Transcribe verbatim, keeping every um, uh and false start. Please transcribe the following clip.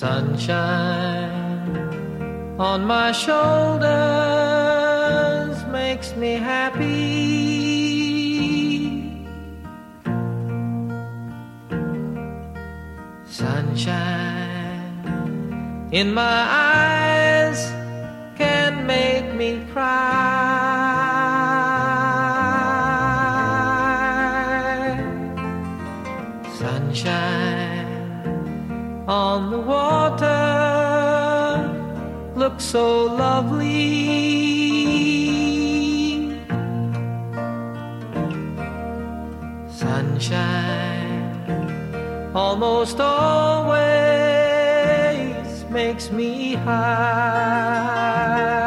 Sunshine on my shoulders makes me happy. Sunshine in my eyes can make me cry. Sunshine on the water looks so lovely. Sunshine almost always makes me high.